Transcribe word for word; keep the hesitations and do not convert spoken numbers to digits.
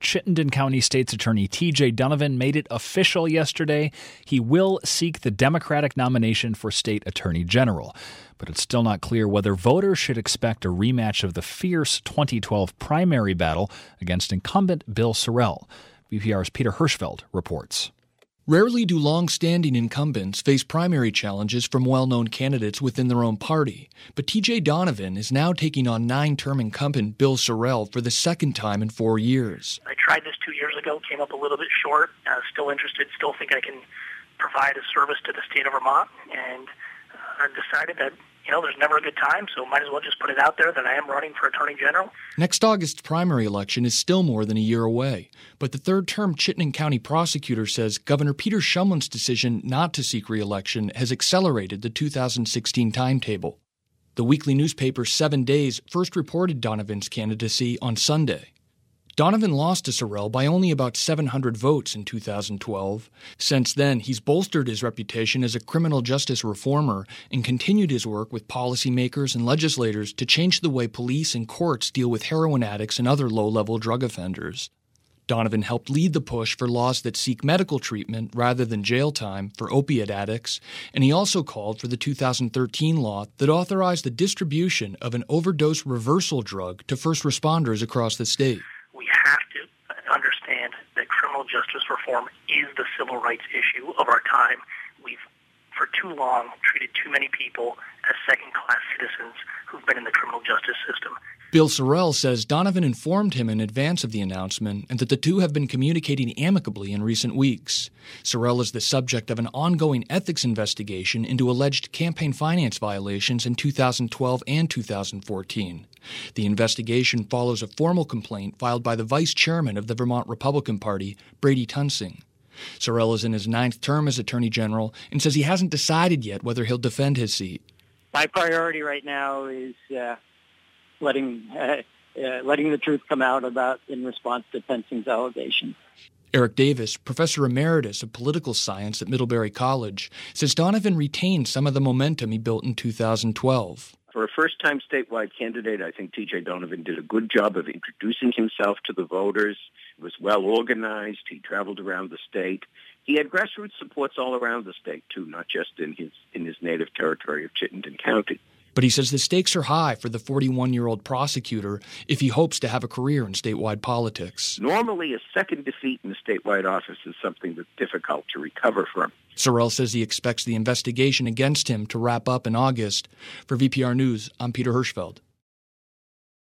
Chittenden County State's Attorney T J Donovan made it official yesterday. He will seek the Democratic nomination for State Attorney General. But it's still not clear whether voters should expect a rematch of the fierce twenty twelve primary battle against incumbent Bill Sorrell. V P R's Peter Hirschfeld reports. Rarely do long-standing incumbents face primary challenges from well-known candidates within their own party, but T J Donovan is now taking on nine-term incumbent Bill Sorrell for the second time in four years. I tried this two years ago, came up a little bit short, uh, still interested, still think I can provide a service to the state of Vermont, and uh, decided that, you know, there's never a good time, so might as well just put it out there that I am running for Attorney General. Next August's primary election is still more than a year away, but the third-term Chittenden County prosecutor says Governor Peter Shumlin's decision not to seek re-election has accelerated the two thousand sixteen timetable. The weekly newspaper Seven Days first reported Donovan's candidacy on Sunday. Donovan lost to Sorrell by only about seven hundred votes in two thousand twelve. Since then, he's bolstered his reputation as a criminal justice reformer and continued his work with policymakers and legislators to change the way police and courts deal with heroin addicts and other low-level drug offenders. Donovan helped lead the push for laws that seek medical treatment rather than jail time for opiate addicts, and he also called for the two thousand thirteen law that authorized the distribution of an overdose reversal drug to first responders across the state. We have to understand that criminal justice reform is the civil rights issue of our time. We've, for too long, treated too many people as second-class citizens who've been in the criminal justice system. Bill Sorrell says Donovan informed him in advance of the announcement and that the two have been communicating amicably in recent weeks. Sorrell is the subject of an ongoing ethics investigation into alleged campaign finance violations in two thousand twelve and two thousand fourteen. The investigation follows a formal complaint filed by the vice chairman of the Vermont Republican Party, Brady Tunsing. Sorrell is in his ninth term as Attorney General and says he hasn't decided yet whether he'll defend his seat. My priority right now is uh, letting uh, uh, letting the truth come out about in response to Tunsing's allegation. Eric Davis, professor emeritus of political science at Middlebury College, says Donovan retained some of the momentum he built in two thousand twelve. For a first-time statewide candidate, I think T J Donovan did a good job of introducing himself to the voters. He was well-organized. He traveled around the state. He had grassroots supports all around the state, too, not just in his in his native territory of Chittenden County. But he says the stakes are high for the forty-one-year-old prosecutor if he hopes to have a career in statewide politics. Normally, a second defeat in a statewide office is something that's difficult to recover from. Sorrell says he expects the investigation against him to wrap up in August. For V P R News, I'm Peter Hirschfeld.